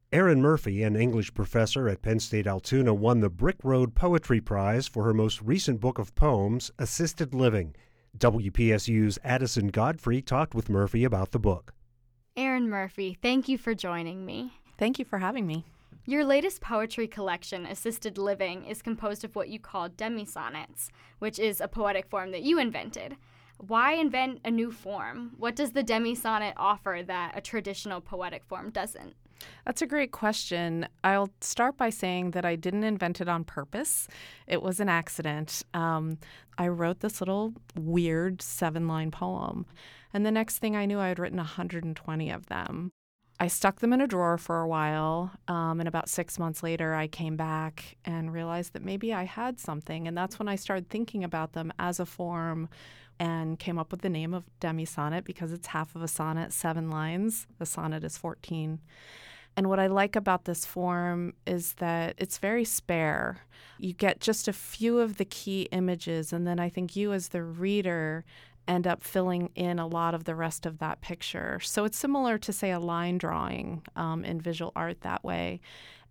Erin Murphy, an English professor at Penn State Altoona, won the Brick Road Poetry Prize for her most recent book of poems, Assisted Living. WPSU's Addison Godfrey talked with Murphy about the book. Erin Murphy, thank you for joining me. Thank you for having me. Your latest poetry collection, Assisted Living, is composed of what you call demisonnets, which is a poetic form that you invented. Why invent a new form? What does the demisonnet offer that a traditional poetic form doesn't? That's a great question. I'll start by saying that I didn't invent it on purpose. It was an accident. I wrote this little weird 7-line poem, and the next thing I knew, I had written 120 of them. I stuck them in a drawer for a while, and about 6 months later, I came back and realized that maybe I had something, and that's when I started thinking about them as a form and came up with the name of demisonnet because it's half of a sonnet, 7 lines. The sonnet is 14. And what I like about this form is that it's very spare. You get just a few of the key images, and then I think you as the reader end up filling in a lot of the rest of that picture. So it's similar to, say, a line drawing in visual art that way.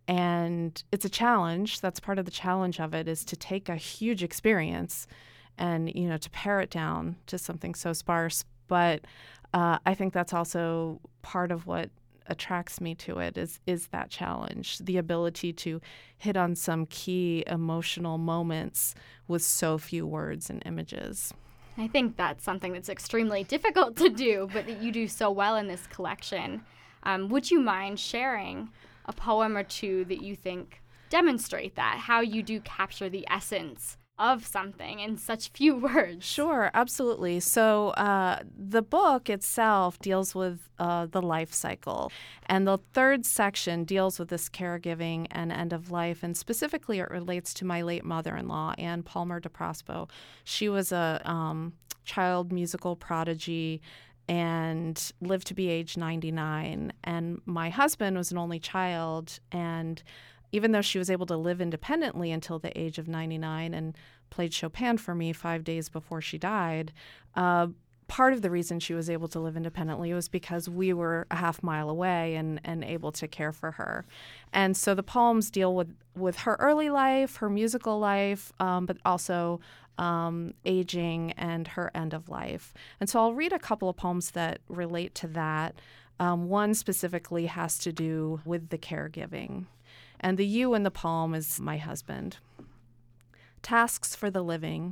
And it's a challenge. That's part of the challenge of it, is to take a huge experience and, to pare it down to something so sparse. But I think that's also part of what attracts me to it is that challenge, the ability to hit on some key emotional moments with so few words and images. I think that's something that's extremely difficult to do, but that you do so well in this collection. Would you mind sharing a poem or two that you think demonstrate that, how you do capture the essence of something in such few words? Sure, absolutely. So the book itself deals with the life cycle. And the third section deals with this caregiving and end of life. And specifically, it relates to my late mother-in-law, Anne Palmer DeProspo. She was a child musical prodigy and lived to be age 99. And my husband was an only child, and even though she was able to live independently until the age of 99 and played Chopin for me 5 days before she died, part of the reason she was able to live independently was because we were a half mile away and able to care for her. And so the poems deal with her early life, her musical life, but also aging and her end of life. And so I'll read a couple of poems that relate to that. One specifically has to do with the caregiving. And the you in the poem is my husband. Tasks for the living.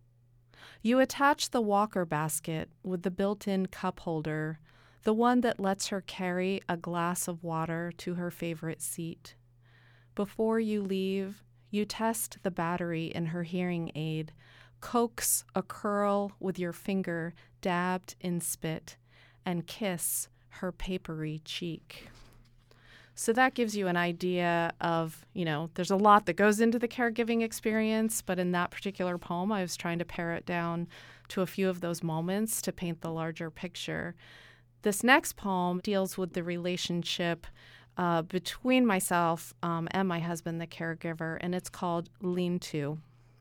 You attach the walker basket with the built-in cup holder, the one that lets her carry a glass of water to her favorite seat. Before you leave, you test the battery in her hearing aid, coax a curl with your finger dabbed in spit, and kiss her papery cheek. So that gives you an idea of, there's a lot that goes into the caregiving experience, but in that particular poem, I was trying to pare it down to a few of those moments to paint the larger picture. This next poem deals with the relationship between myself and my husband, the caregiver, and it's called Lean To.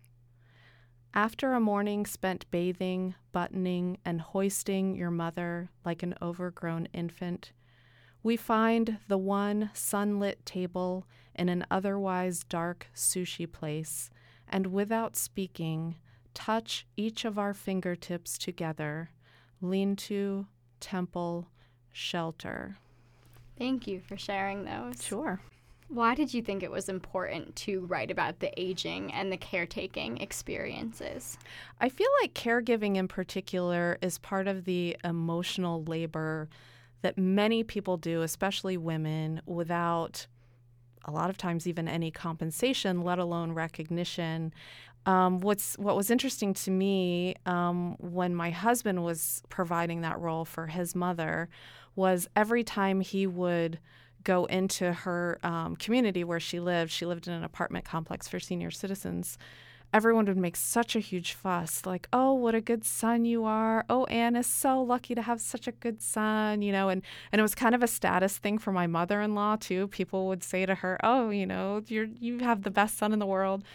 After a morning spent bathing, buttoning, and hoisting your mother like an overgrown infant, we find the one sunlit table in an otherwise dark sushi place, and without speaking, touch each of our fingertips together, lean-to, temple, shelter. Thank you for sharing those. Sure. Why did you think it was important to write about the aging and the caretaking experiences? I feel like caregiving in particular is part of the emotional labor that many people do, especially women, without a lot of times even any compensation, let alone recognition. What was interesting to me when my husband was providing that role for his mother was every time he would go into her community where she lived in an apartment complex for senior citizens, everyone would make such a huge fuss, like, oh, what a good son you are. Oh, Anne is so lucky to have such a good son, and it was kind of a status thing for my mother-in-law, too. People would say to her, oh, you have the best son in the world.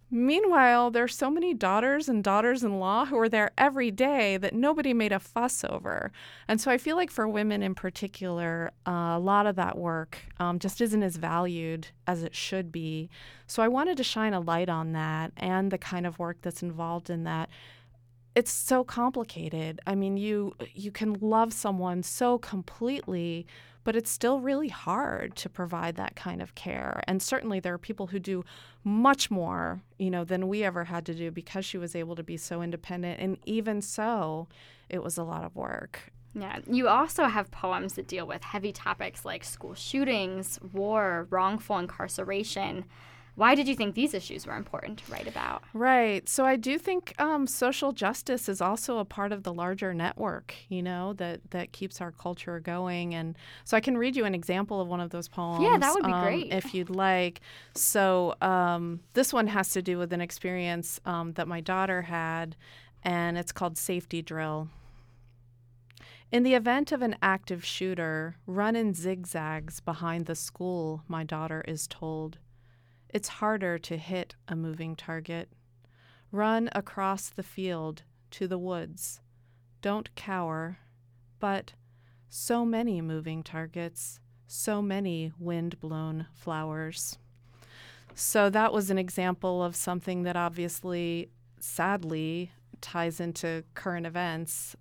Meanwhile, there's so many daughters and daughters-in-law who are there every day that nobody made a fuss over. And so I feel like for women in particular, a lot of that work just isn't as valued as it should be. So I wanted to shine a light on that and the kind of work that's involved in that. It's so complicated. I mean, you can love someone so completely, but it's still really hard to provide that kind of care. And certainly there are people who do much more, than we ever had to do because she was able to be so independent. And even so, it was a lot of work. Yeah. You also have poems that deal with heavy topics like school shootings, war, wrongful incarceration. Why did you think these issues were important to write about? Right. So I do think social justice is also a part of the larger network, that keeps our culture going. And so I can read you an example of one of those poems. Yeah, that would be great. If you'd like. So this one has to do with an experience that my daughter had, and it's called Safety Drill. In the event of an active shooter, run in zigzags behind the school, my daughter is told. It's harder to hit a moving target. Run across the field to the woods. Don't cower. But so many moving targets, so many wind-blown flowers. So that was an example of something that obviously, sadly, ties into current events.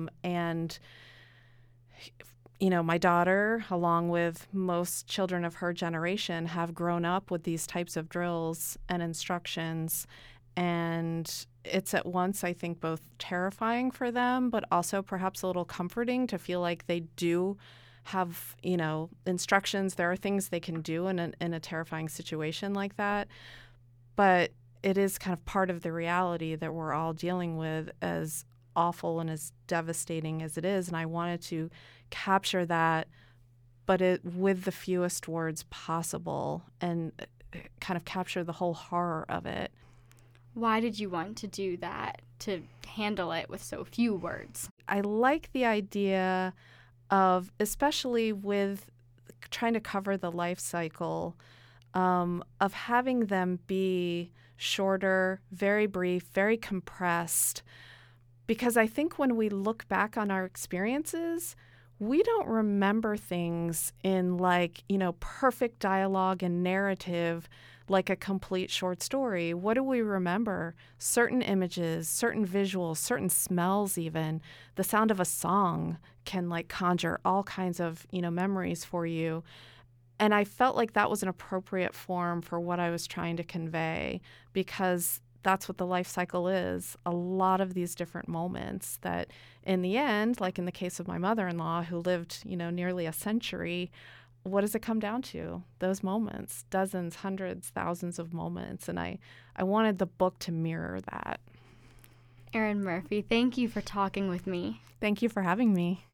My daughter, along with most children of her generation, have grown up with these types of drills and instructions. And it's at once, I think, both terrifying for them, but also perhaps a little comforting to feel like they do have, instructions. There are things they can do in a terrifying situation like that. But it is kind of part of the reality that we're all dealing with, as awful and as devastating as it is. And I wanted to capture that, but with the fewest words possible, and kind of capture the whole horror of it. Why did you want to do that, to handle it with so few words? I like the idea of, especially with trying to cover the life cycle, of having them be shorter, very brief, very compressed. Because I think when we look back on our experiences, we don't remember things in perfect dialogue and narrative like a complete short story. What do we remember? Certain images, certain visuals, certain smells even. The sound of a song can conjure all kinds of, memories for you. And I felt like that was an appropriate form for what I was trying to convey, because that's what the life cycle is. A lot of these different moments that in the end, like in the case of my mother-in-law who lived, nearly a century, what does it come down to? Those moments, dozens, hundreds, thousands of moments. And I wanted the book to mirror that. Erin Murphy, thank you for talking with me. Thank you for having me.